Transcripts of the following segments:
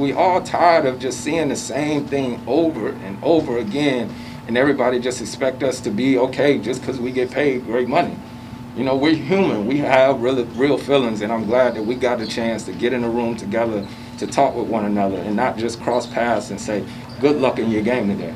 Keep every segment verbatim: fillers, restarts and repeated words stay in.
We all tired of just seeing the same thing over and over again, and everybody just expect us to be okay just because we get paid great money. You know, we're human. We have real, real feelings, and I'm glad that we got the chance to get in a room together to talk with one another and not just cross paths and say, good luck in your game today.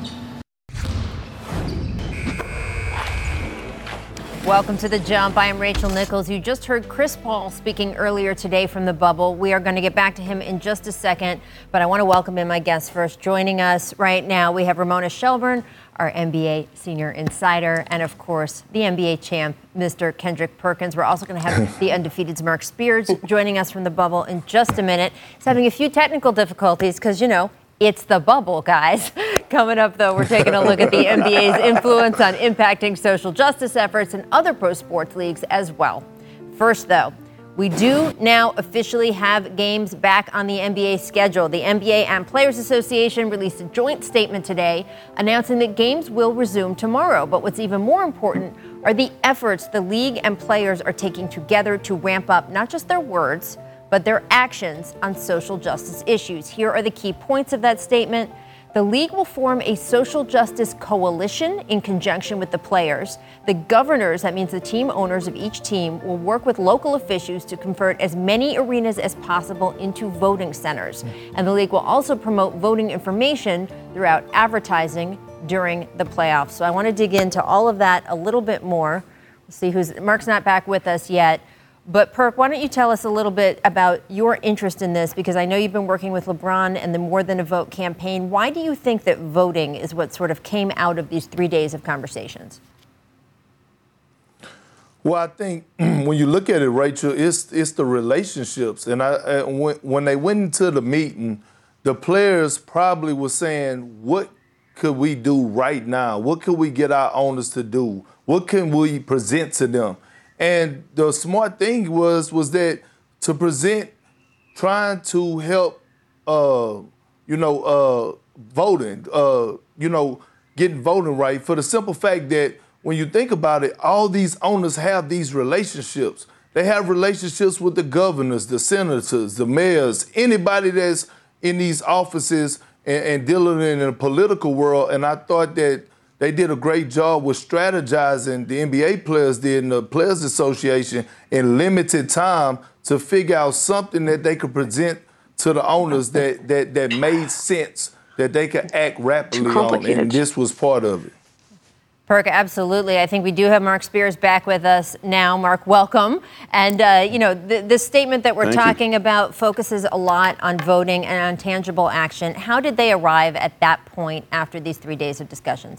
Welcome to The Jump. I am Rachel Nichols. You just heard Chris Paul speaking earlier today from the bubble. We are going to get back to him in just a second, but I want to welcome in my guests first. Joining us right now, we have Ramona Shelburne, our N B A senior insider, and of course, the N B A champ, Mister Kendrick Perkins. We're also going to have the undefeated Mark Spears joining us from the bubble in just a minute. He's having a few technical difficulties because, you know, it's the bubble, guys. Coming up, though, we're taking a look at the N B A's influence on impacting social justice efforts and other pro sports leagues as well. First, though, we do now officially have games back on the N B A schedule. The N B A and Players Association released a joint statement today announcing that games will resume tomorrow. But what's even more important are the efforts the league and players are taking together to ramp up not just their words, but their actions on social justice issues. Here are the key points of that statement. The league will form a social justice coalition in conjunction with the players. The governors, that means the team owners of each team, will work with local officials to convert as many arenas as possible into voting centers. And the league will also promote voting information throughout advertising during the playoffs. So I want to dig into all of that a little bit more. We'll see who's, Mark's not back with us yet. But Perk, why don't you tell us a little bit about your interest in this? Because I know you've been working with LeBron and the More Than a Vote campaign. Why do you think that voting is what sort of came out of these three days of conversations? Well, I think when you look at it, Rachel, it's it's the relationships. And I, uh, when, when they went into the meeting, the players probably were saying, what could we do right now? What could we get our owners to do? What can we present to them? And the smart thing was was that to present, trying to help, uh, you know, uh, voting, uh, you know, getting voting right for the simple fact that when you think about it, all these owners have these relationships. They have relationships with the governors, the senators, the mayors, anybody that's in these offices and, and dealing in the political world. And I thought that they did a great job with strategizing, the N B A players did, and the Players Association, in limited time to figure out something that they could present to the owners that that, that made sense, that they could act rapidly on, and this was part of it. Perk, absolutely. I think we do have Mark Spears back with us now. Mark, welcome. And, uh, you know, the, the statement that we're Thank talking you. about focuses a lot on voting and on tangible action. How did they arrive at that point after these three days of discussions?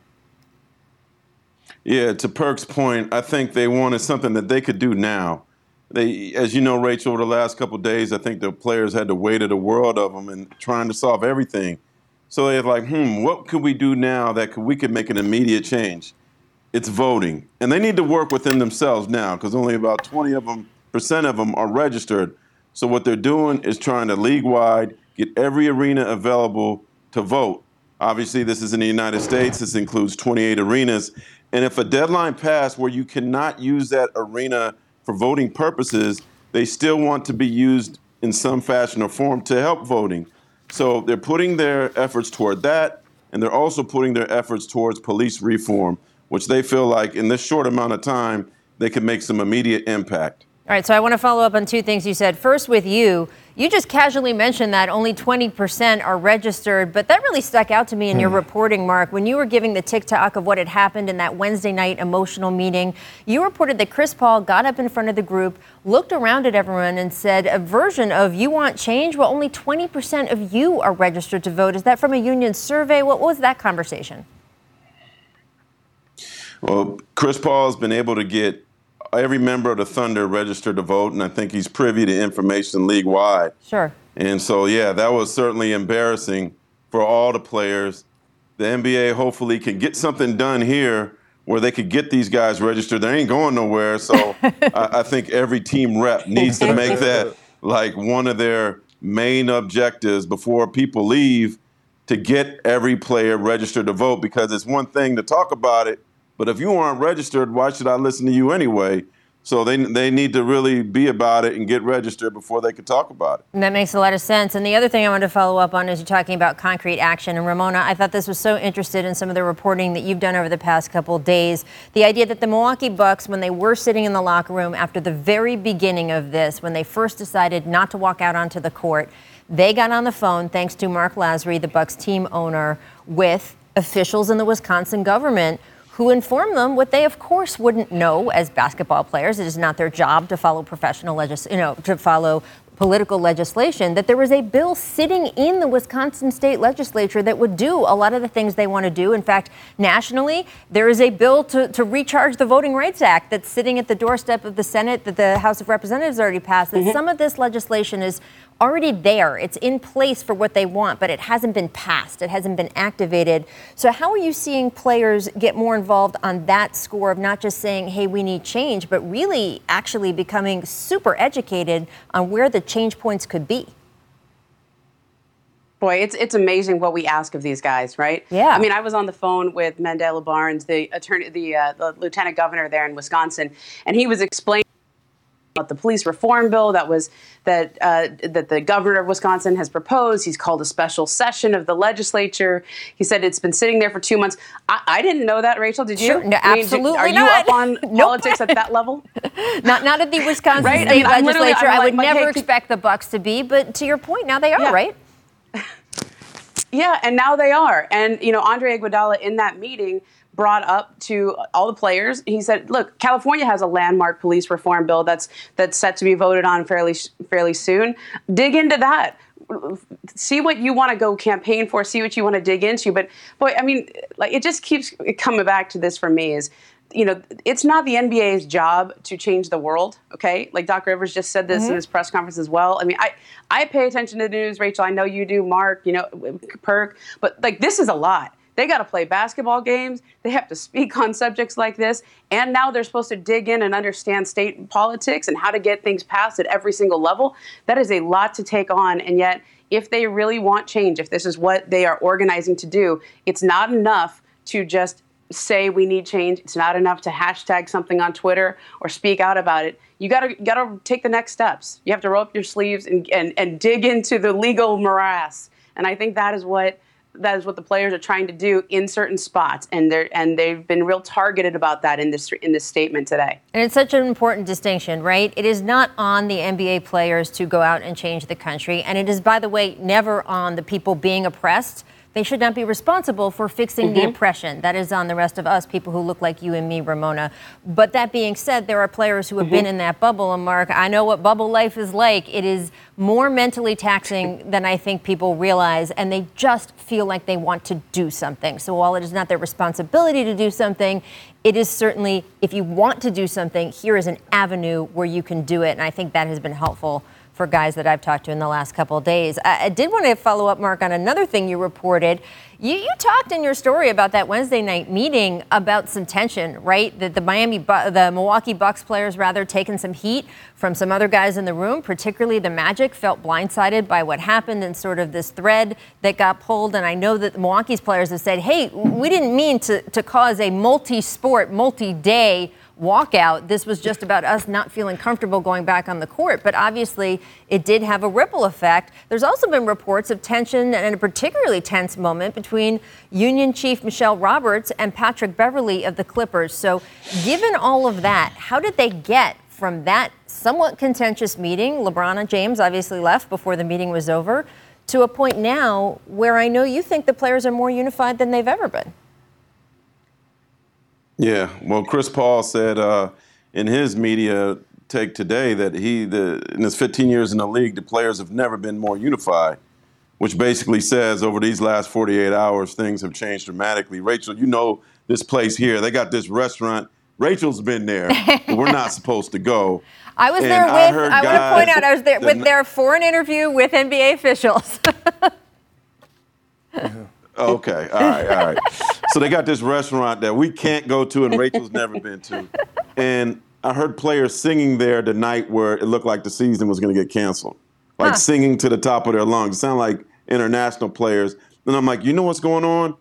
Yeah, to Perk's point, I think they wanted something that they could do now. They, as you know, Rachel, over the last couple of days, I think the players had the weight of the world of them and trying to solve everything. So they're like, hmm, what could we do now that could, we could make an immediate change? It's voting. And they need to work within themselves now because only about twenty of them, percent of them are registered. So what they're doing is trying to league-wide get every arena available to vote. Obviously, this is in the United States. This includes twenty-eight arenas. And if a deadline passed where you cannot use that arena for voting purposes, they still want to be used in some fashion or form to help voting. So they're putting their efforts toward that, and they're also putting their efforts towards police reform, which they feel like in this short amount of time, they can make some immediate impact. All right, so I want to follow up on two things you said. First, with you, you just casually mentioned that only twenty percent are registered, but that really stuck out to me in your reporting, Mark. When you were giving the TikTok of what had happened in that Wednesday night emotional meeting, you reported that Chris Paul got up in front of the group, looked around at everyone and said a version of "you want change"? Well, only twenty percent of you are registered to vote. Is that from a union survey? What was that conversation? Well, Chris Paul has been able to get every member of the Thunder registered to vote, and I think he's privy to information league-wide. Sure. And so, yeah, that was certainly embarrassing for all the players. The N B A hopefully can get something done here where they could get these guys registered. They ain't going nowhere, so I, I think every team rep needs to make that like one of their main objectives before people leave, to get every player registered to vote, because it's one thing to talk about it, but if you aren't registered, why should I listen to you anyway? So they they need to really be about it and get registered before they could talk about it. And that makes a lot of sense. And the other thing I wanted to follow up on is you're talking about concrete action. And Ramona, I thought this was so interested in some of the reporting that you've done over the past couple of days. The idea that the Milwaukee Bucks, when they were sitting in the locker room after the very beginning of this, when they first decided not to walk out onto the court, they got on the phone, thanks to Mark Lasry, the Bucks team owner, with officials in the Wisconsin government who informed them what they, of course, wouldn't know as basketball players. It is not their job to follow professional legis, you know, to follow political legislation, that there was a bill sitting in the Wisconsin state legislature that would do a lot of the things they want to do. In fact, nationally, there is a bill to, to recharge the Voting Rights Act that's sitting at the doorstep of the Senate that the House of Representatives already passed. And mm-hmm. some of this legislation is already there. It's in place for what they want, but it hasn't been passed. It hasn't been activated. So how are you seeing players get more involved on that score of not just saying, hey, we need change, but really actually becoming super educated on where the change points could be? Boy, it's it's amazing what we ask of these guys, right? Yeah. I mean, I was on the phone with Mandela Barnes, the attorney, the, uh, the lieutenant governor there in Wisconsin, and he was explaining about the police reform bill that was that uh, that the governor of Wisconsin has proposed. He's called a special session of the legislature. He said it's been sitting there for two months. I, I didn't know that, Rachel. Did you? Sure, no, I mean, absolutely did, are not. you up on Nope. politics at that level? Not not at the Wisconsin right? state I mean, I'm legislature. I'm I would like, never hey, expect the Bucks to be, but to your point, now they are, yeah. right? Yeah, and now they are. And, you know, Andre Iguodala in that meeting brought up to all the players. He said, look, California has a landmark police reform bill that's that's set to be voted on fairly fairly soon. Dig into that. See what you want to go campaign for. See what you want to dig into. But, boy, I mean, like it just keeps coming back to this for me is, you know, it's not the N B A's job to change the world, okay? Like Doc Rivers just said this mm-hmm. in his press conference as well. I mean, I, I pay attention to the news, Rachel. I know you do, Mark, you know, Perk. But, like, this is a lot. They got to play basketball games. They have to speak on subjects like this. And now they're supposed to dig in and understand state politics and how to get things passed at every single level. That is a lot to take on. And yet, if they really want change, if this is what they are organizing to do, it's not enough to just say we need change. It's not enough to hashtag something on Twitter or speak out about it. You got to got to take the next steps. You have to roll up your sleeves and, and, and dig into the legal morass. And I think that is what that is what the players are trying to do in certain spots, and they're and they've been real targeted about that in this in this statement today. And it's such an important distinction, right? It is not on the N B A players to go out and change the country, and it is, by the way, never on the people being oppressed. They should not be responsible for fixing mm-hmm. the oppression. That is on the rest of us, people who look like you and me, Ramona. But that being said, there are players who have mm-hmm. been in that bubble. And Mark, I know what bubble life is like. It is more mentally taxing than I think people realize. And they just feel like they want to do something. So while it is not their responsibility to do something, it is certainly, if you want to do something, here is an avenue where you can do it. And I think that has been helpful for guys that I've talked to in the last couple of days. I, I did want to follow up, Mark, on another thing you reported. You, you talked in your story about that Wednesday night meeting about some tension, right? That the Miami, the Milwaukee Bucks players rather taken some heat from some other guys in the room, particularly the Magic, felt blindsided by what happened and sort of this thread that got pulled. And I know that Milwaukee's players have said, hey, we didn't mean to, to cause a multi-sport, multi-day walkout. This was just about us not feeling comfortable going back on the court. But obviously, it did have a ripple effect. There's also been reports of tension and a particularly tense moment between Union Chief Michelle Roberts and Patrick Beverley of the Clippers. So given all of that, how did they get from that somewhat contentious meeting, LeBron and James obviously left before the meeting was over, to a point now where I know you think the players are more unified than they've ever been? Yeah, well, Chris Paul said uh, in his media take today that he, the, in his fifteen years in the league, the players have never been more unified, which basically says over these last forty-eight hours, things have changed dramatically. Rachel, you know this place here. They got this restaurant. Rachel's been there, but we're not supposed to go. I was and there I with, I, I want to point out, I was there with there for an interview with N B A officials. Okay, all right, all right. So they got this restaurant that we can't go to and Rachel's never been to. And I heard players singing there the night where it looked like the season was going to get canceled. Like huh. singing to the top of their lungs. It sounded like international players. And I'm like, you know what's going on?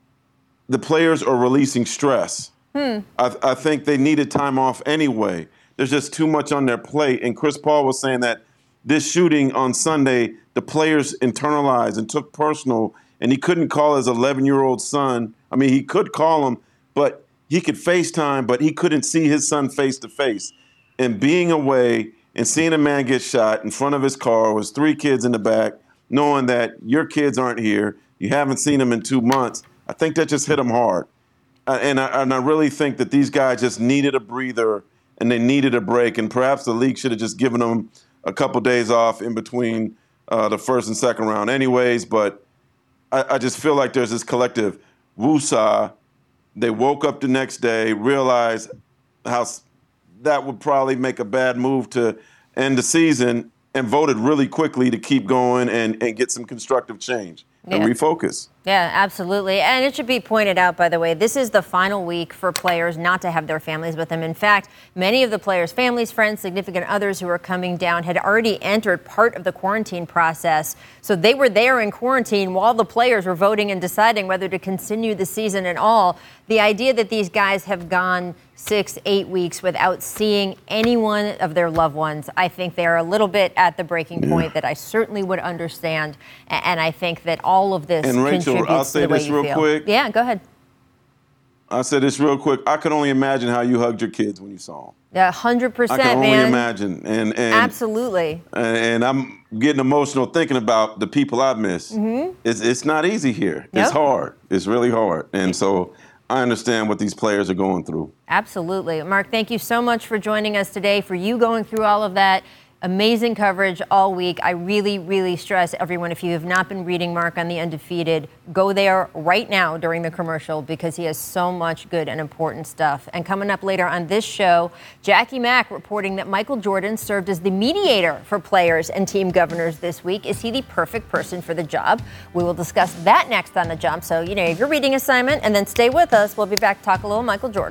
The players are releasing stress. Hmm. I, I think they needed time off anyway. there's just too much on their plate. And Chris Paul was saying that this shooting on Sunday, the players internalized and took personal, and he couldn't call his eleven-year-old son. I mean, he could call him, but he could FaceTime, but he couldn't see his son face-to-face. And being away and seeing a man get shot in front of his car with three kids in the back, knowing that your kids aren't here, you haven't seen them in two months, I think that just hit him hard. Uh, and, I, and I really think that these guys just needed a breather and they needed a break. And perhaps the league should have just given them a couple days off in between uh, the first and second round anyways. But I, I just feel like there's this collective woosah. They woke up the next day, realized how that would probably make a bad move to end the season, and voted really quickly to keep going and, and get some constructive change and yeah. refocus. Yeah, absolutely. And it should be pointed out, by the way, this is the final week for players not to have their families with them. In fact, many of the players' families, friends, significant others who are coming down had already entered part of the quarantine process. So they were there in quarantine while the players were voting and deciding whether to continue the season at all. The idea that these guys have gone six, eight weeks without seeing any one of their loved ones, I think they are a little bit at the breaking yeah. point that I certainly would understand. And I think that all of this and Rachel, contributes I'll to say the way this you real feel. quick. Yeah, go ahead. I'll say this real quick. I could only imagine how you hugged your kids when you saw them. Yeah, one hundred percent, I can only man. imagine. And, and Absolutely. And, and I'm getting emotional thinking about the people I miss. Mm-hmm. It's, it's not easy here. Yep. It's hard. It's really hard. And so I understand what these players are going through. Absolutely. Mark, thank you so much for joining us today, for you going through all of that. Amazing coverage all week. I really, really stress everyone, if you have not been reading Mark on The Undefeated, go there right now during the commercial because he has so much good and important stuff. And coming up later on this show, Jackie Mack reporting that Michael Jordan served as the mediator for players and team governors this week. Is he the perfect person for the job? We will discuss that next on The Jump. So, you know, if your reading assignment, and then stay with us. We'll be back to talk a little Michael Jordan.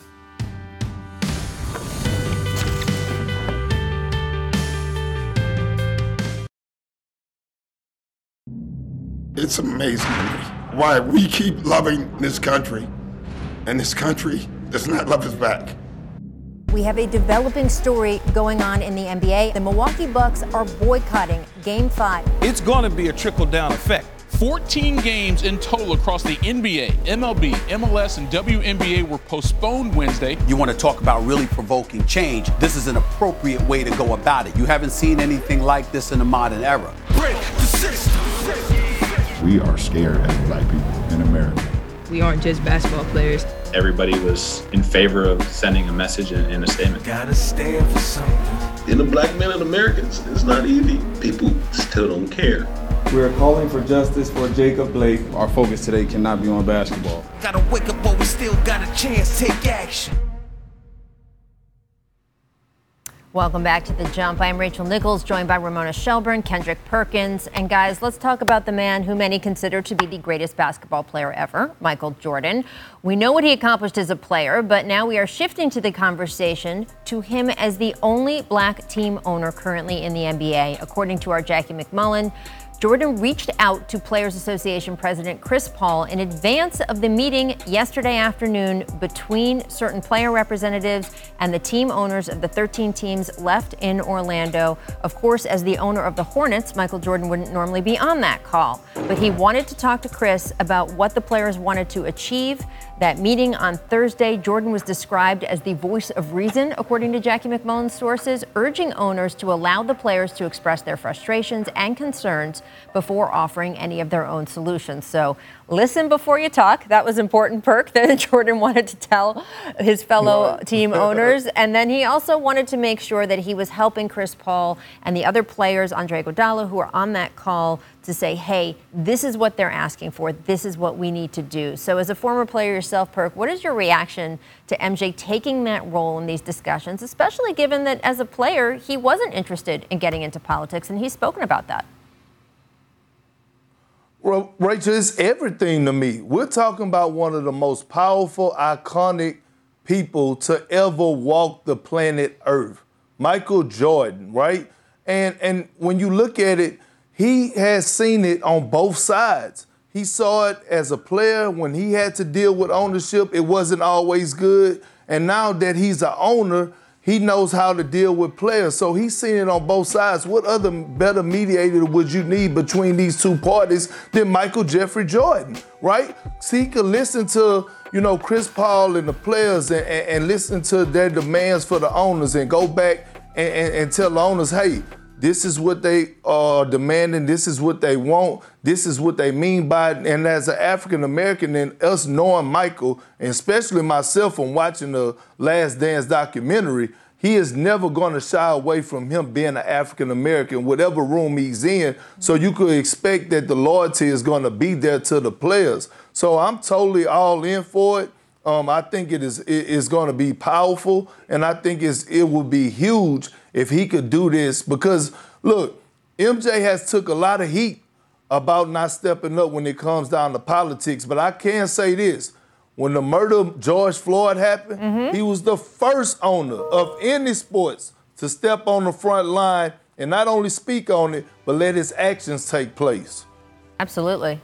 It's amazing to me why we keep loving this country, and this country does not love us back. We have a developing story going on in the N B A. The Milwaukee Bucks are boycotting Game five. It's going to be a trickle-down effect. fourteen games in total across the N B A, M L B, M L S, and W N B A were postponed Wednesday. You want to talk about really provoking change. This is an appropriate way to go about it. You haven't seen anything like this in the modern era. Break the system. We are scared as black people in America. We aren't just basketball players. Everybody was in favor of sending a message and a statement. Gotta stand for something. Being a black man in America, it's not easy. People still don't care. We're calling for justice for Jacob Blake. Our focus today cannot be on basketball. Gotta wake up, but we still got a chance. Take action. Welcome back to The Jump. I'm Rachel Nichols, joined by Ramona Shelburne, Kendrick Perkins. And guys, let's talk about the man who many consider to be the greatest basketball player ever, Michael Jordan. We know what he accomplished as a player, but now we are shifting to the conversation to him as the only black team owner currently in the N B A. According to our Jackie McMullen, Jordan reached out to Players Association President Chris Paul in advance of the meeting yesterday afternoon between certain player representatives and the team owners of the thirteen teams left in Orlando. Of course, as the owner of the Hornets, Michael Jordan wouldn't normally be on that call, but he wanted to talk to Chris about what the players wanted to achieve. That meeting on Thursday, Jordan was described as the voice of reason, according to Jackie McMullen's sources, urging owners to allow the players to express their frustrations and concerns before offering any of their own solutions. So listen before you talk. That was important perk that Jordan wanted to tell his fellow team owners. And then he also wanted to make sure that he was helping Chris Paul and the other players, Andre Iguodala, who are on that call, to say, hey, this is what they're asking for. This is what we need to do. So as a former player yourself, Perk, what is your reaction to M J taking that role in these discussions, especially given that as a player, he wasn't interested in getting into politics, and he's spoken about that? Well, Rachel, it's everything to me. We're talking about one of the most powerful, iconic people to ever walk the planet Earth, Michael Jordan, right? And and when you look at it, he has seen it on both sides. He saw it as a player when he had to deal with ownership. It wasn't always good. And now that he's an owner, He knows how to deal with players. So he's seen it on both sides. What other better mediator would you need between these two parties than Michael Jeffrey Jordan, right? So he could listen to, you know, Chris Paul and the players and, and, and listen to their demands for the owners and go back and, and, and tell the owners, hey, this is what they are demanding. This is what they want. This is what they mean by it. And as an African-American and us knowing Michael, and especially myself from watching the Last Dance documentary, he is never going to shy away from him being an African-American, whatever room he's in. So you could expect that the loyalty is going to be there to the players. So I'm totally all in for it. Um, I think it is it is going to be powerful, and I think it's, it would be huge if he could do this. Because, look, M J has took a lot of heat about not stepping up when it comes down to politics. But I can say this. When the murder of George Floyd happened, mm-hmm. he was the first owner of any sports to step on the front line and not only speak on it, but let his actions take place. Absolutely.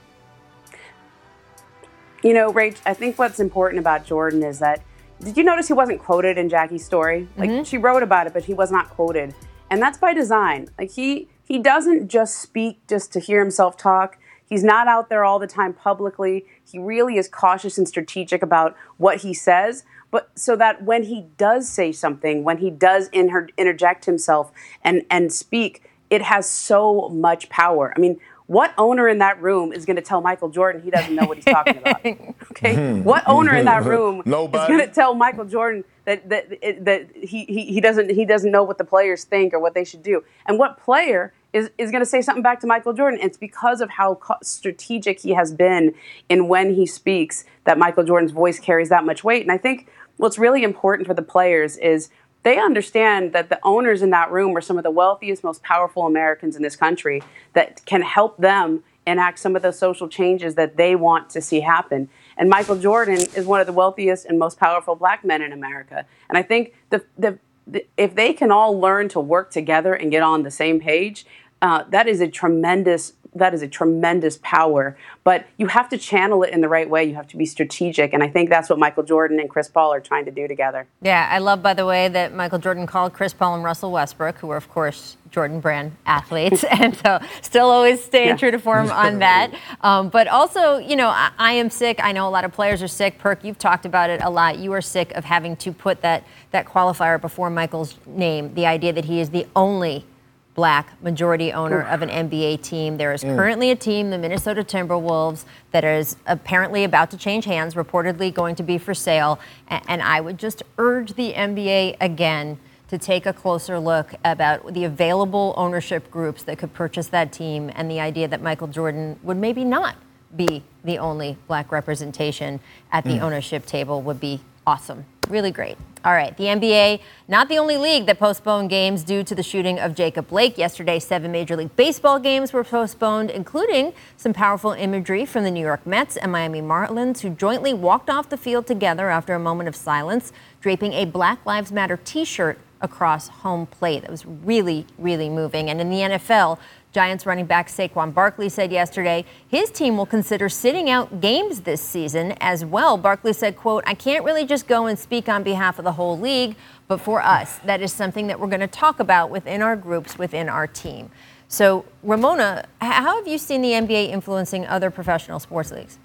You know, Rach, I think what's important about Jordan is that, did you notice he wasn't quoted in Jackie's story? Like, mm-hmm. she wrote about it, but he was not quoted. And that's by design. Like, he he doesn't just speak just to hear himself talk. He's not out there all the time publicly. He really is cautious and strategic about what he says, but so that when he does say something, when he does inter- interject himself and, and speak, it has so much power. I mean, what owner in that room is going to tell Michael Jordan he doesn't know what he's talking about? Okay, what owner in that room Nobody. is going to tell Michael Jordan that that that he, he he doesn't he doesn't know what the players think or what they should do? And what player is is going to say something back to Michael Jordan? It's because of how co- strategic he has been in when he speaks that Michael Jordan's voice carries that much weight. And I think what's really important for the players is they understand that the owners in that room are some of the wealthiest, most powerful Americans in this country that can help them enact some of the social changes that they want to see happen. And Michael Jordan is one of the wealthiest and most powerful black men in America. And I think the, the, the if they can all learn to work together and get on the same page, uh, that is a tremendous that is a tremendous power. But you have to channel it in the right way. You have to be strategic. And I think that's what Michael Jordan and Chris Paul are trying to do together. Yeah, I love, by the way, that Michael Jordan called Chris Paul and Russell Westbrook, who are, of course, Jordan brand athletes. And so still always staying yeah. true to form on that. Um, but also, you know, I, I am sick. I know a lot of players are sick. Perk, you've talked about it a lot. You are sick of having to put that, that qualifier before Michael's name, the idea that he is the only black majority owner of an N B A team. There is mm. currently a team, the Minnesota Timberwolves, that is apparently about to change hands, reportedly going to be for sale. And I would just urge the N B A again to take a closer look about the available ownership groups that could purchase that team and the idea that Michael Jordan would maybe not be the only black representation at the mm. ownership table would be awesome. Really great. All right, the N B A, not the only league that postponed games due to the shooting of Jacob Blake. Yesterday, seven Major League Baseball games were postponed, including some powerful imagery from the New York Mets and Miami Marlins, who jointly walked off the field together after a moment of silence, draping a Black Lives Matter T-shirt across home plate. That was really, really moving. And in the N F L, Giants running back Saquon Barkley said yesterday his team will consider sitting out games this season as well. Barkley said, quote, "I can't really just go and speak on behalf of the whole league, but for us, that is something that we're going to talk about within our groups, within our team." So, Ramona, how have you seen the N B A influencing other professional sports leagues?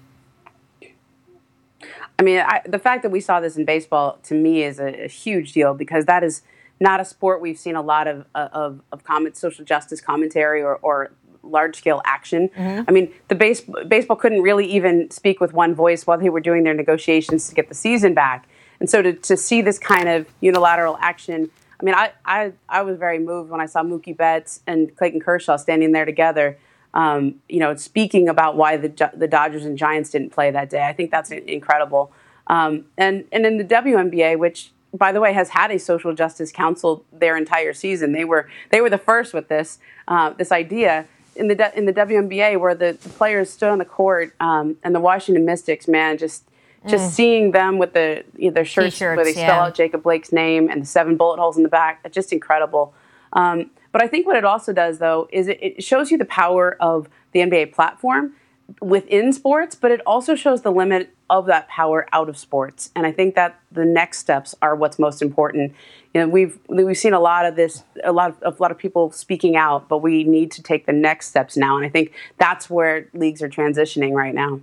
I mean, I, the fact that we saw this in baseball, to me, is a, a huge deal, because that is not a sport we've seen a lot of of, of comment, social justice commentary or, or large-scale action. Mm-hmm. I mean, the base, baseball couldn't really even speak with one voice while they were doing their negotiations to get the season back. And so to, to see this kind of unilateral action, I mean, I, I, I was very moved when I saw Mookie Betts and Clayton Kershaw standing there together, um, you know, speaking about why the the Dodgers and Giants didn't play that day. I think that's incredible. Um, and, and in the W N B A, which, by the way, has had a social justice council their entire season. They were they were the first with this uh, this idea in the in the W N B A, where the, the players stood on the court um, and the Washington Mystics, man, just just mm. seeing them with the you know, their shirts T-shirts, where they spell yeah. out Jacob Blake's name and the seven bullet holes in the back. It's just incredible. Um, but I think what it also does, though, is it, it shows you the power of the N B A platform. within sports, but it also shows the limit of that power out of sports. And I think that the next steps are what's most important. You know, we've we've seen a lot of this, a lot of a lot of people speaking out, but we need to take the next steps now. And I think that's where leagues are transitioning right now.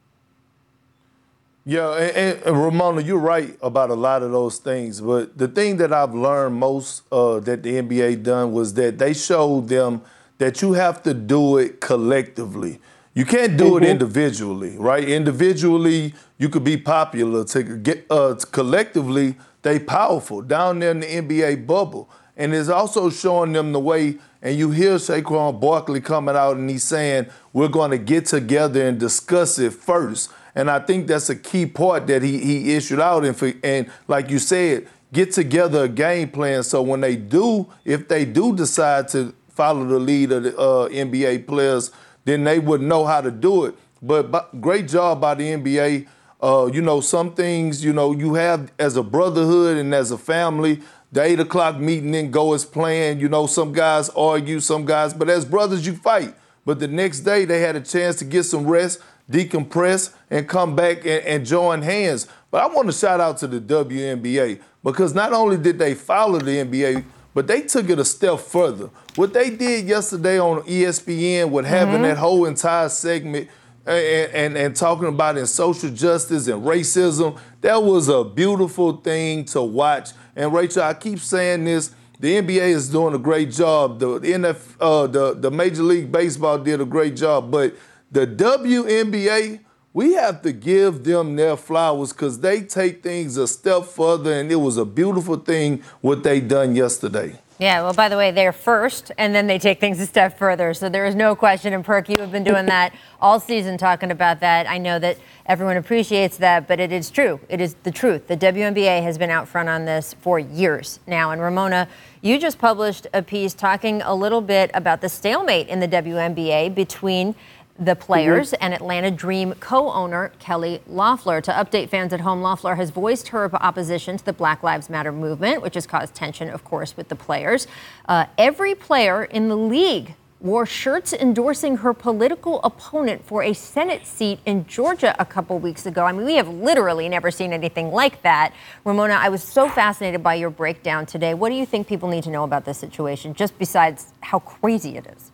Yeah, and, and Ramona, you're right about a lot of those things. But the thing that I've learned most uh, that the N B A done was that they showed them that you have to do it collectively. You can't do mm-hmm. it individually, right? Individually, you could be popular. To get uh, collectively, they powerful down there in the N B A bubble. And it's also showing them the way, and you hear Saquon Barkley coming out and he's saying, we're going to get together and discuss it first. And I think that's a key part that he, he issued out. And, for, and like you said, get together a game plan so when they do, if they do decide to follow the lead of the uh, N B A players, then they would know how to do it. But, but great job by the N B A. Uh, you know, some things, you know, you have as a brotherhood and as a family, the eight o'clock meeting didn't go as planned. You know, some guys argue, some guys, but as brothers, you fight. But the next day, they had a chance to get some rest, decompress, and come back and, and join hands. But I want to shout out to the W N B A because not only did they follow the N B A, but they took it a step further. What they did yesterday on E S P N with having mm-hmm. that whole entire segment and, and, and talking about in social justice and racism, that was a beautiful thing to watch. And Rachel, I keep saying this, the N B A is doing a great job. The N F, uh, the, the Major League Baseball did a great job. But the W N B A, we have to give them their flowers because they take things a step further, and it was a beautiful thing what they done yesterday. Yeah, well, by the way, they're first, and then they take things a step further. So there is no question. And Perk, you have been doing that all season, talking about that. I know that everyone appreciates that, but it is true. It is the truth. The W N B A has been out front on this for years now. And Ramona, you just published a piece talking a little bit about the stalemate in the W N B A between the players mm-hmm. and Atlanta Dream co-owner Kelly Loeffler. To update fans at home, Loeffler has voiced her opposition to the Black Lives Matter movement, which has caused tension, of course, with the players. Uh, every player in the league wore shirts endorsing her political opponent for a Senate seat in Georgia a couple weeks ago. I mean, we have literally never seen anything like that. Ramona, I was so fascinated by your breakdown today. What do you think people need to know about this situation, just besides how crazy it is?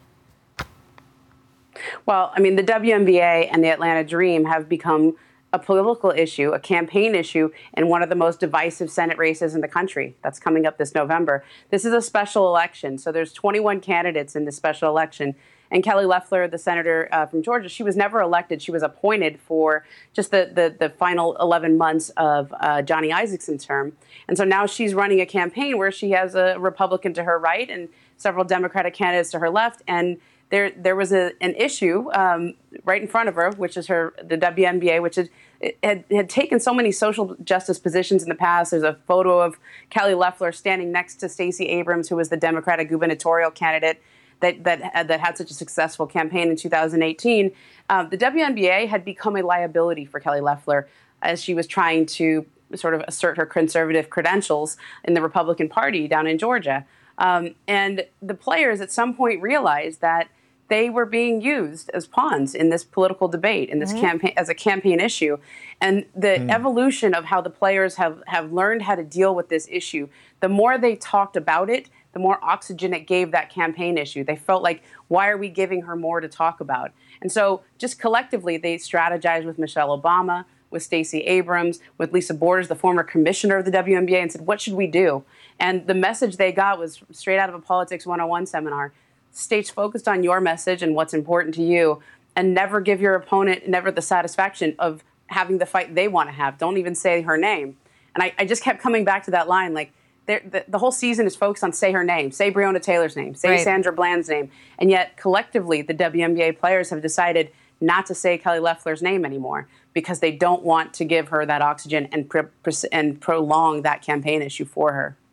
Well, I mean, the W N B A and the Atlanta Dream have become a political issue, a campaign issue, and one of the most divisive Senate races in the country. That's coming up this November. This is a special election, so there's twenty-one candidates in this special election. And Kelly Loeffler, the senator uh, from Georgia, she was never elected. She was appointed for just the, the, the final eleven months of uh, Johnny Isaac's term. And so now she's running a campaign where she has a Republican to her right and several Democratic candidates to her left. And There, there was a, an issue um, right in front of her, which is her the W N B A, which is, had had taken so many social justice positions in the past. There's a photo of Kelly Loeffler standing next to Stacey Abrams, who was the Democratic gubernatorial candidate that that that had such a successful campaign in two thousand eighteen. Um, the W N B A had become a liability for Kelly Loeffler as she was trying to sort of assert her conservative credentials in the Republican Party down in Georgia. Um, and the players at some point realized that they were being used as pawns in this political debate, in this mm-hmm. campaign, as a campaign issue. And the mm. evolution of how the players have, have learned how to deal with this issue, the more they talked about it, the more oxygen it gave that campaign issue. They felt like, why are we giving her more to talk about? And so just collectively, they strategized with Michelle Obama, with Stacey Abrams, with Lisa Borders, the former commissioner of the W N B A, and said, what should we do? And the message they got was straight out of a Politics one oh one seminar. Stay focused on your message and what's important to you, and never give your opponent never the satisfaction of having the fight they want to have. Don't even say her name. And I, I just kept coming back to that line, like, the, the whole season is focused on say her name, say Breonna Taylor's name, say right. Sandra Bland's name. And yet, collectively, the W N B A players have decided not to say Kelly Loeffler's name anymore because they don't want to give her that oxygen and, pre- and prolong that campaign issue for her.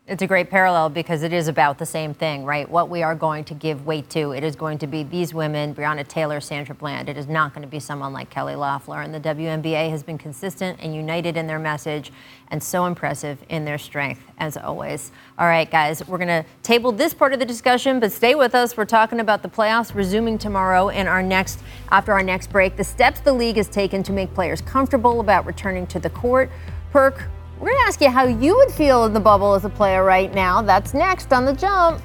It's a great parallel because it is about the same thing, right? What we are going to give weight to. It is going to be these women, Breonna Taylor, Sandra Bland. It is not going to be someone like Kelly Loeffler. And the W N B A has been consistent and united in their message and so impressive in their strength, as always. All right, guys, we're going to table this part of the discussion, but stay with us. We're talking about the playoffs resuming tomorrow in our next, after our next break, the steps the league has taken to make players comfortable about returning to the court. Perk, we're going to ask you how you would feel in the bubble as a player right now. That's next on The Jump.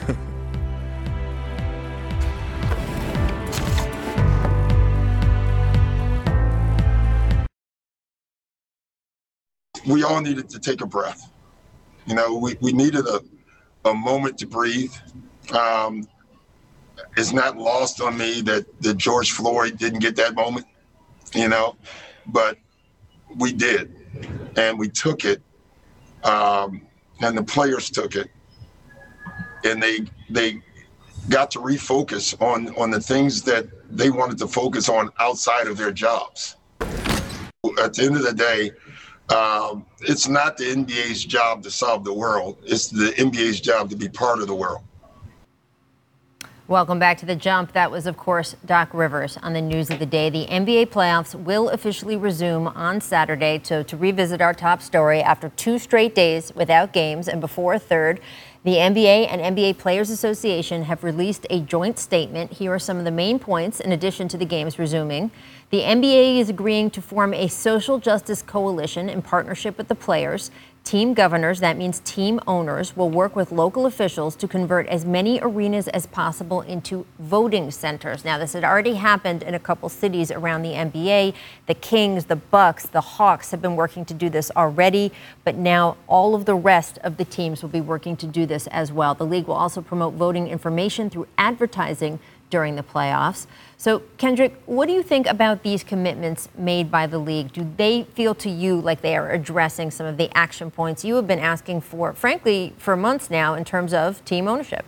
We all needed to take a breath. You know, we, we needed a, a moment to breathe. Um, it's not lost on me that, that George Floyd didn't get that moment, you know, but we did. And we took it, um, and the players took it, and they they got to refocus on, on the things that they wanted to focus on outside of their jobs. At the end of the day, um, it's not the N B A's job to solve the world. It's the N B A's job to be part of the world. Welcome back to The Jump. That was, of course, Doc Rivers on the news of the day. The N B A playoffs will officially resume on Saturday. So to revisit our top story, after two straight days without games and before a third, the N B A and N B A Players Association have released a joint statement. Here are some of the main points in addition to the games resuming. The N B A is agreeing to form a social justice coalition in partnership with the players. Team governors, that means team owners, will work with local officials to convert as many arenas as possible into voting centers. Now, this had already happened in a couple cities around the N B A. The Kings, the Bucks, the Hawks have been working to do this already, but now all of the rest of the teams will be working to do this as well. The league will also promote voting information through advertising during the playoffs. So, Kendrick, what do you think about these commitments made by the league? Do they feel to you like they are addressing some of the action points you have been asking for, frankly, for months now in terms of team ownership?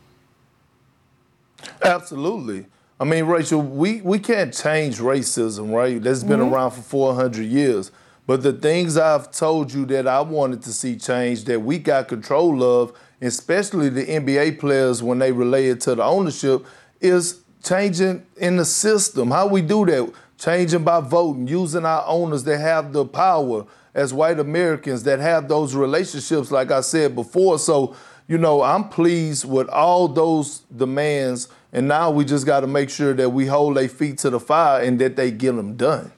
Absolutely. I mean, Rachel, we, we can't change racism, right? That's been mm-hmm. around for four hundred years. But the things I've told you that I wanted to see change, that we got control of, especially the N B A players when they relay it to the ownership, is changing in the system. How we do that? Changing by voting, using our owners that have the power as white Americans that have those relationships, like I said before. So, you know, I'm pleased with all those demands, and now we just got to make sure that we hold their feet to the fire and that they get them done.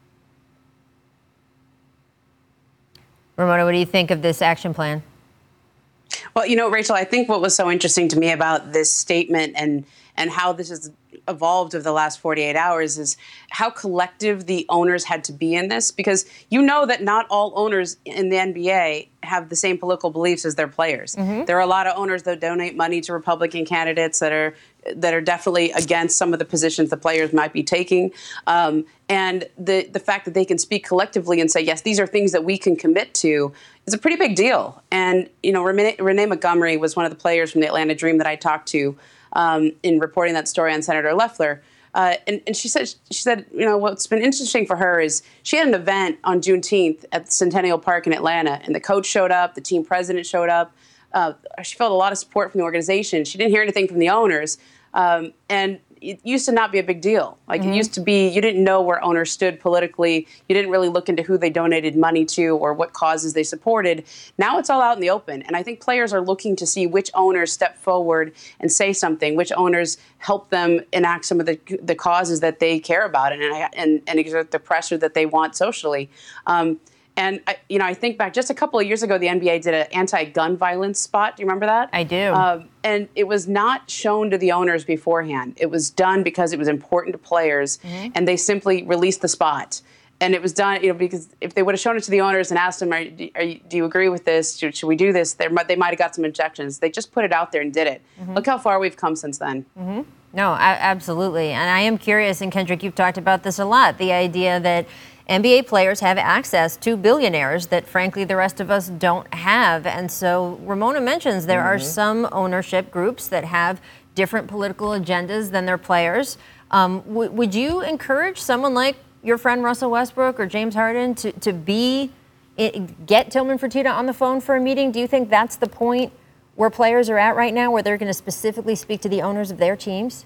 Ramona, what do you think of this action plan? Well, you know, Rachel, I think what was so interesting to me about this statement and and how this has evolved over the last forty-eight hours is how collective the owners had to be in this, because you know that not all owners in the N B A have the same political beliefs as their players. Mm-hmm. There are a lot of owners that donate money to Republican candidates that are that are definitely against some of the positions the players might be taking. Um, and the the fact that they can speak collectively and say, yes, these are things that we can commit to is a pretty big deal. And, you know, Renee, Renee Montgomery was one of the players from the Atlanta Dream that I talked to um, in reporting that story on Senator Loeffler. Uh, and, and she said, she said, you know, what's been interesting for her is she had an event on Juneteenth at Centennial Park in Atlanta, and the coach showed up, the team president showed up. Uh, she felt a lot of support from the organization. She didn't hear anything from the owners. Um, and it used to not be a big deal. Like mm-hmm. it used to be, you didn't know where owners stood politically. You didn't really look into who they donated money to or what causes they supported. Now it's all out in the open. And I think players are looking to see which owners step forward and say something, which owners help them enact some of the the causes that they care about and, and, and exert the pressure that they want socially. Um, And, I, you know, I think back just a couple of years ago, the N B A did an anti-gun violence spot. Do you remember that? I do. Um, and it was not shown to the owners beforehand. It was done because it was important to players, mm-hmm. and they simply released the spot. And it was done, you know, because if they would have shown it to the owners and asked them, are, are you, do you agree with this? Should, should we do this? They might have got some objections. They just put it out there and did it. Mm-hmm. Look how far we've come since then. Mm-hmm. No, I, absolutely. And I am curious, and Kendrick, you've talked about this a lot, the idea that N B A players have access to billionaires that, frankly, the rest of us don't have. And so Ramona mentions there mm-hmm. are some ownership groups that have different political agendas than their players. Um, w- would you encourage someone like your friend Russell Westbrook or James Harden to, to be it, get Tillman Fertitta on the phone for a meeting? Do you think that's the point where players are at right now, where they're going to specifically speak to the owners of their teams?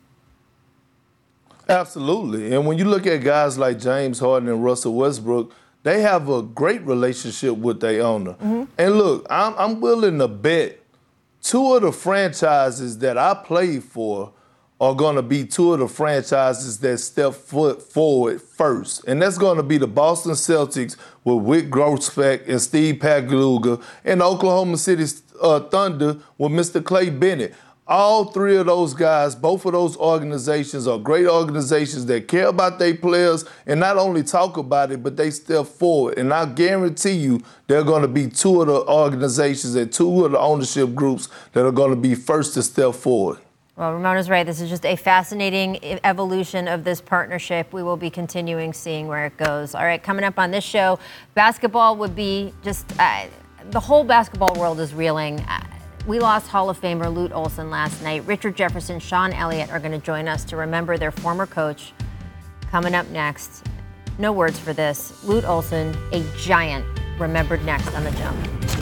Absolutely. And when you look at guys like James Harden and Russell Westbrook, they have a great relationship with their owner. Mm-hmm. And look, I'm, I'm willing to bet two of the franchises that I played for are going to be two of the franchises that step foot forward first. And that's going to be the Boston Celtics with Wyc Grousbeck and Steve Pagluga, and Oklahoma City uh, Thunder with Mister Clay Bennett. All three of those guys, both of those organizations are great organizations that care about their players and not only talk about it, but they step forward. And I guarantee you there are going to be two of the organizations and two of the ownership groups that are going to be first to step forward. Well, Ramona's right. This is just a fascinating evolution of this partnership. We will be continuing seeing where it goes. All right, coming up on this show, basketball would be just uh, the whole basketball world is reeling. Uh, We lost Hall of Famer Lute Olson last night. Richard Jefferson, Sean Elliott are going to join us to remember their former coach. Coming up next, no words for this, Lute Olson, a giant, remembered next on The Jump.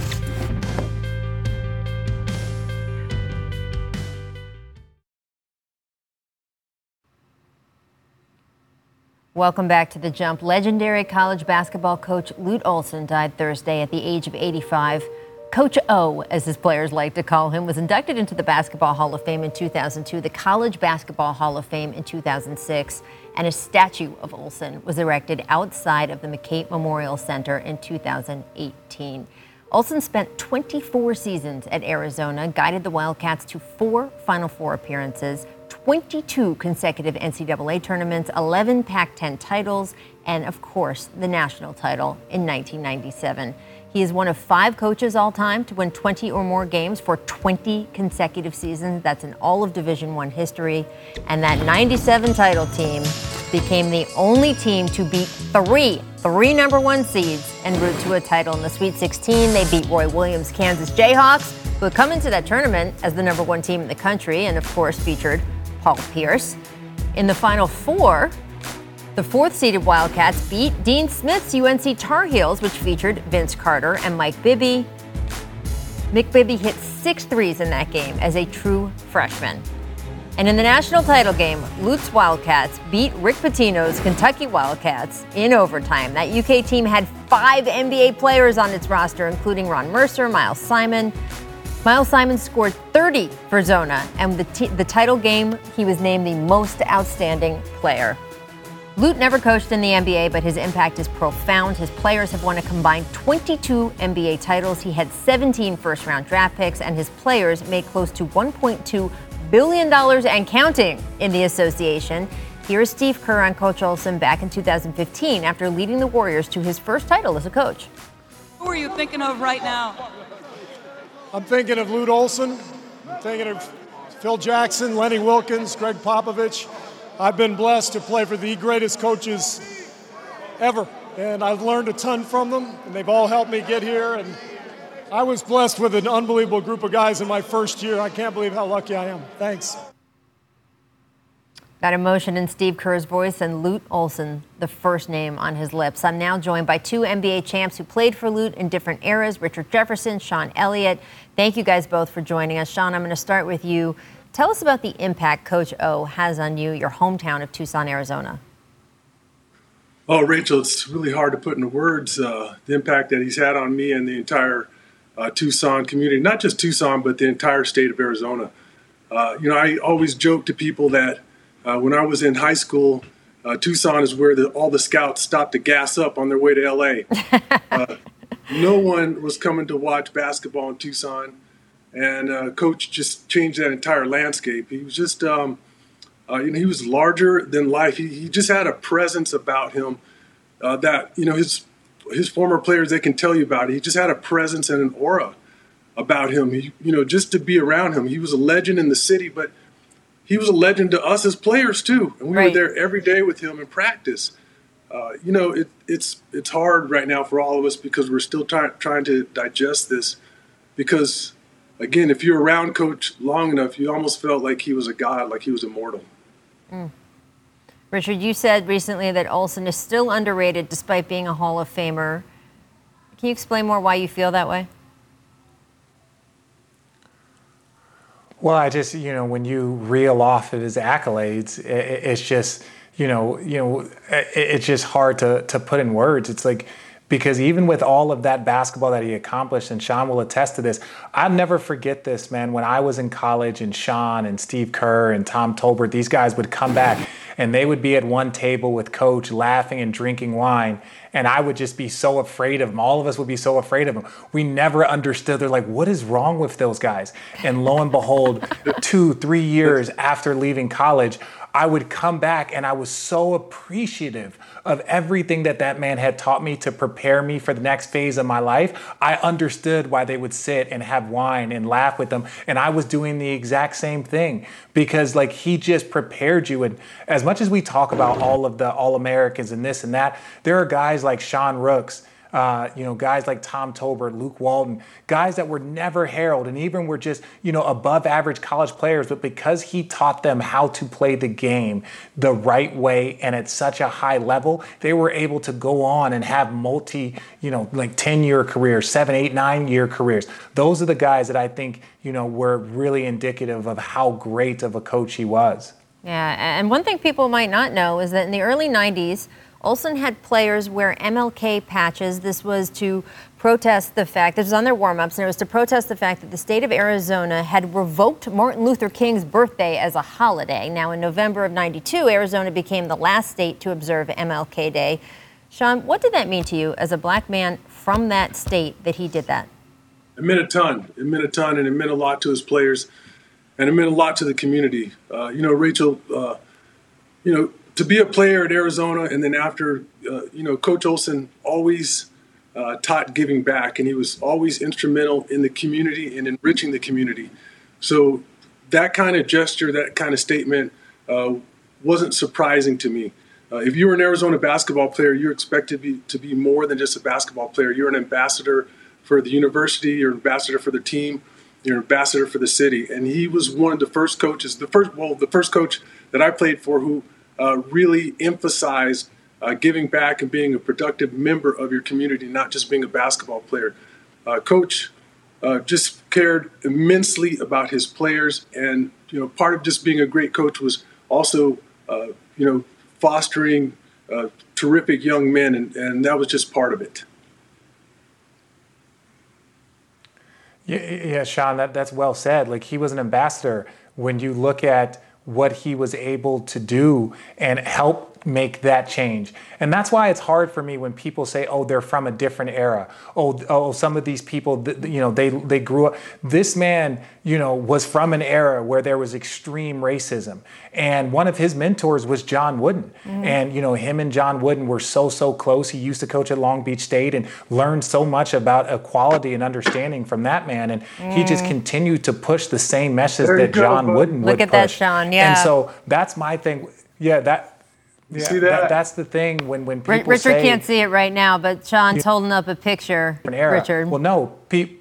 Welcome back to The Jump. Legendary college basketball coach Lute Olson died Thursday at the age of eighty-five. Coach O, as his players like to call him, was inducted into the Basketball Hall of Fame in two thousand two, the College Basketball Hall of Fame in two thousand six, and a statue of Olson was erected outside of the McCabe Memorial Center in two thousand eighteen. Olson spent twenty-four seasons at Arizona, guided the Wildcats to four Final Four appearances, twenty-two consecutive N C double A tournaments, eleven Pac ten titles, and, of course, the national title in nineteen ninety-seven. He is one of five coaches all time to win twenty or more games for twenty consecutive seasons. That's in all of Division One history. And that ninety-seven title team became the only team to beat three, three number one seeds en route to a title in the Sweet sixteen. They beat Roy Williams' Kansas Jayhawks, who had come into that tournament as the number one team in the country and, of course, featured Paul Pierce. In the Final Four, the fourth-seeded Wildcats beat Dean Smith's U N C Tar Heels, which featured Vince Carter and Mike Bibby. Mick Bibby hit six threes in that game as a true freshman. And in the national title game, Lute's Wildcats beat Rick Pitino's Kentucky Wildcats in overtime. That U K team had five N B A players on its roster, including Ron Mercer, Miles Simon. Miles Simon scored thirty for Zona, and the, t- the title game, he was named the most outstanding player. Lute never coached in the N B A, but his impact is profound. His players have won a combined twenty-two N B A titles. He had seventeen first-round draft picks, and his players made close to one point two billion dollars and counting in the association. Here's Steve Kerr on Coach Olson back in two thousand fifteen after leading the Warriors to his first title as a coach. Who are you thinking of right now? I'm thinking of Lute Olson. I'm thinking of Phil Jackson, Lenny Wilkins, Greg Popovich. I've been blessed to play for the greatest coaches ever, and I've learned a ton from them, and they've all helped me get here, and I was blessed with an unbelievable group of guys in my first year. I can't believe how lucky I am. Thanks. That emotion in Steve Kerr's voice and Lute Olson, the first name on his lips. I'm now joined by two N B A champs who played for Lute in different eras, Richard Jefferson, Sean Elliott. Thank you guys both for joining us. Sean, I'm going to start with you. Tell us about the impact Coach O has on you, your hometown of Tucson, Arizona. Oh, Rachel, it's really hard to put into words uh, the impact that he's had on me and the entire uh, Tucson community, not just Tucson, but the entire state of Arizona. Uh, you know, I always joke to people that uh, when I was in high school, uh, Tucson is where the, all the scouts stopped to gas up on their way to L A. uh, no one was coming to watch basketball in Tucson. And uh, Coach just changed that entire landscape. He was just, um, uh, you know, he was larger than life. He, he just had a presence about him uh, that, you know, his his former players, they can tell you about it. He just had a presence and an aura about him. He, you know, just to be around him. He was a legend in the city, but he was a legend to us as players too. And we right. were there every day with him in practice. Uh, you know, it, it's it's hard right now for all of us because we're still trying trying to digest this because. Again, if you're around Coach long enough, you almost felt like he was a god, like he was immortal. Mm. Richard, you said recently that Olson is still underrated despite being a Hall of Famer. Can you explain more why you feel that way? Well, I just, you know, when you reel off of his accolades, it, it's just, you know, you know, it, it's just hard to to put in words. It's like, because even with all of that basketball that he accomplished, and Sean will attest to this, I'll never forget this, man. When I was in college and Sean and Steve Kerr and Tom Tolbert, these guys would come back and they would be at one table with Coach laughing and drinking wine. And I would just be so afraid of them. All of us would be so afraid of them. We never understood. They're like, what is wrong with those guys? And lo and behold, two, three years after leaving college, I would come back and I was so appreciative of everything that that man had taught me to prepare me for the next phase of my life. I understood why they would sit and have wine and laugh with them. And I was doing the exact same thing because like he just prepared you. And as much as we talk about all of the All-Americans and this and that, there are guys like Sean Rooks, Uh, you know, guys like Tom Tolbert, Luke Walton, guys that were never heralded and even were just, you know, above average college players. But because he taught them how to play the game the right way and at such a high level, they were able to go on and have multi, you know, like ten year careers, seven, eight, nine year careers. Those are the guys that I think, you know, were really indicative of how great of a coach he was. Yeah, and one thing people might not know is that in the early nineties, Olson had players wear M L K patches. This was to protest the fact, this was on their warm-ups, and it was to protest the fact that the state of Arizona had revoked Martin Luther King's birthday as a holiday. Now, in November of ninety-two, Arizona became the last state to observe M L K Day. Sean, what did that mean to you as a black man from that state that he did that? It meant a ton. It meant a ton, and it meant a lot to his players, and it meant a lot to the community. Uh, you know, Rachel, uh, you know, to be a player at Arizona, and then after, uh, you know, Coach Olson always uh, taught giving back, and he was always instrumental in the community and enriching the community. So that kind of gesture, that kind of statement uh, wasn't surprising to me. Uh, if you were an Arizona basketball player, you're expected to be, to be more than just a basketball player. You're an ambassador for the university, you're an ambassador for the team, you're an ambassador for the city. And he was one of the first coaches, the first, well, the first coach that I played for who Uh, really emphasize uh, giving back and being a productive member of your community, not just being a basketball player. Uh, Coach uh, just cared immensely about his players, and you know, part of just being a great coach was also, uh, you know, fostering uh, terrific young men, and, and that was just part of it. Yeah, yeah, Sean, that, that's well said. Like, he was an ambassador. When you look at what he was able to do and help make that change. And that's why it's hard for me when people say, oh, they're from a different era. Oh, oh, some of these people, you know, they, they grew up. This man, you know, was from an era where there was extreme racism. And one of his mentors was John Wooden. Mm-hmm. And, you know, him and John Wooden were so, so close. He used to coach at Long Beach State and learned so much about equality and understanding from that man. And mm. he just continued to push the same message that go, John bud. Wooden would push. Look at that, Sean, yeah. And so that's my thing. Yeah, that. You yeah, see that? that? That's the thing when, when people Richard say... Richard can't see it right now, but Sean's holding up a picture. Richard. Well, no, pe-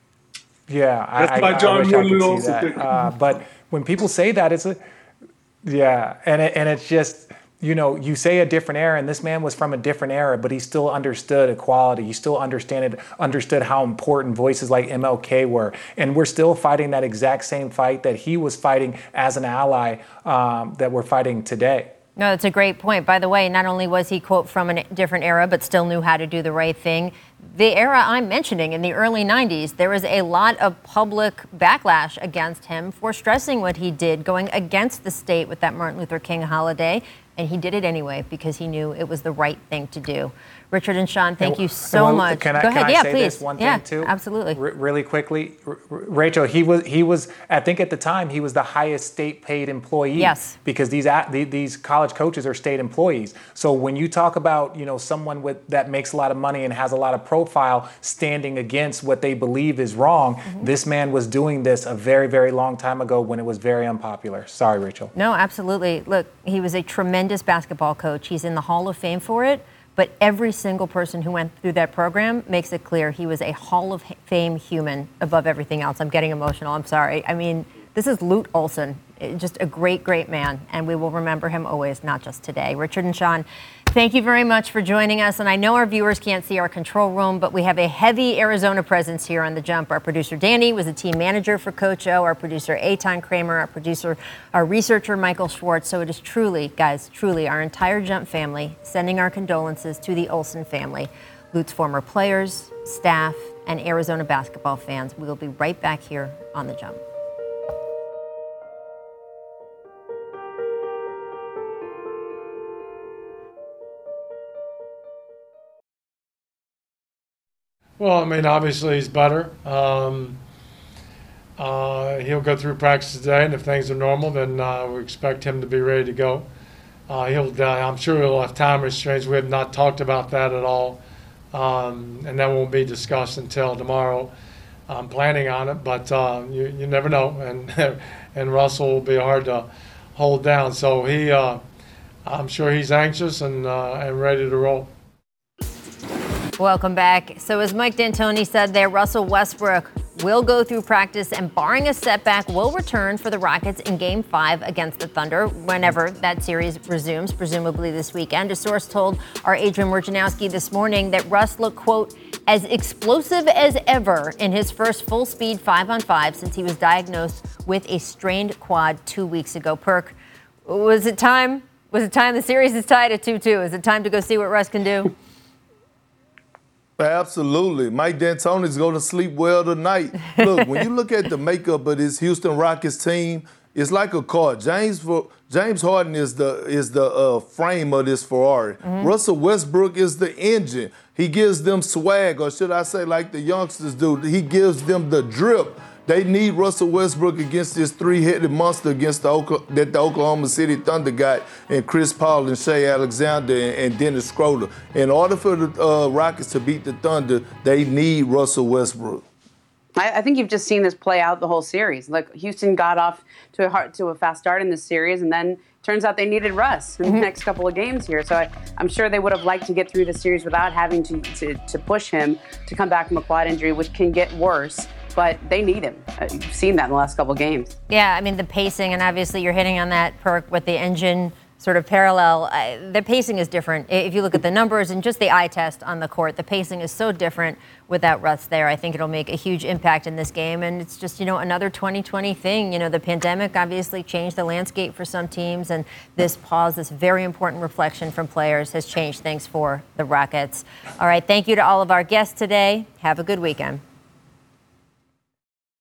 yeah, That's I, by I, John I wish Wooden I could see that. Uh, but when people say that, it's a... Yeah, and it, and it's just, you know, you say a different era, and this man was from a different era, but he still understood equality. He still understood, understood how important voices like M L K were. And we're still fighting that exact same fight that he was fighting as an ally um, that we're fighting today. No, that's a great point. By the way, not only was he, quote, from a different era, but still knew how to do the right thing. The era I'm mentioning in the early nineties, there was a lot of public backlash against him for stressing what he did, going against the state with that Martin Luther King holiday. And he did it anyway because he knew it was the right thing to do. Richard and Sean, thank you so well, much. Can I, Go ahead. Can I yeah, say please. this one yeah, thing too? Absolutely. R- really quickly, R- Rachel, he was he was I think at the time he was the highest state paid employee. Yes. Because these these college coaches are state employees. So when you talk about, you know, someone with that makes a lot of money and has a lot of profile standing against what they believe is wrong, mm-hmm. this man was doing this a very, very long time ago when it was very unpopular. Sorry, Rachel. No, absolutely. Look, he was a tremendous basketball coach. He's in the Hall of Fame for it. But every single person who went through that program makes it clear he was a Hall of Fame human above everything else. I'm getting emotional. I'm sorry. I mean, This is Lute Olson, just a great, great man, and we will remember him always, not just today. Richard and Sean, thank you very much for joining us. And I know our viewers can't see our control room, but we have a heavy Arizona presence here on The Jump. Our producer, Danny, was a team manager for Coach O. Our producer, Eitan Kramer. Our producer, our researcher, Michael Schwartz. So it is truly, guys, truly our entire Jump family sending our condolences to the Olson family, Lute's former players, staff, and Arizona basketball fans. We will be right back here on The Jump. Well, I mean, obviously he's better. Um, uh, he'll go through practice today, and if things are normal, then uh, we expect him to be ready to go. Uh, he'll, uh, I'm sure he'll have time restraints. We have not talked about that at all, um, and that won't be discussed until tomorrow. I'm planning on it, but uh, you, you never know, and and Russell will be hard to hold down. So he, uh, I'm sure he's anxious and uh, and ready to roll. Welcome back. So as Mike D'Antoni said there, Russell Westbrook will go through practice and, barring a setback, will return for the Rockets in Game five against the Thunder whenever that series resumes, presumably this weekend. A source told our Adrian Wojnarowski this morning that Russ looked, quote, as explosive as ever in his first full-speed five-on-five since he was diagnosed with a strained quad two weeks ago. Perk, was it time? Was it time? The series is tied at two two. Is it time to go see what Russ can do? Absolutely. Mike D'Antoni's going to sleep well tonight. Look, when you look at the makeup of this Houston Rockets team, it's like a car. James James Harden is the is the uh, frame of this Ferrari. Mm-hmm. Russell Westbrook is the engine. He gives them swag, or should I say like the youngsters do, he gives them the drip. They need Russell Westbrook against this three-headed monster against the Oklahoma, that the Oklahoma City Thunder got, and Chris Paul and Shai Alexander and, and Dennis Schroeder. In order for the uh, Rockets to beat the Thunder, they need Russell Westbrook. I, I think you've just seen this play out the whole series. Like, Houston got off to a hard, to a fast start in this series, and then turns out they needed Russ in the next couple of games here. So I, I'm sure they would have liked to get through the series without having to, to, to push him to come back from a quad injury, which can get worse. But they need him. You've seen that in the last couple of games. Yeah, I mean, the pacing, and obviously you're hitting on that, Perk, with the engine sort of parallel. Uh, the pacing is different. If you look at the numbers and just the eye test on the court, the pacing is so different without Russ there. I think it'll make a huge impact in this game. And it's just, you know, another twenty twenty thing. You know, the pandemic obviously changed the landscape for some teams. And this pause, this very important reflection from players has changed things for the Rockets. All right, thank you to all of our guests today. Have a good weekend.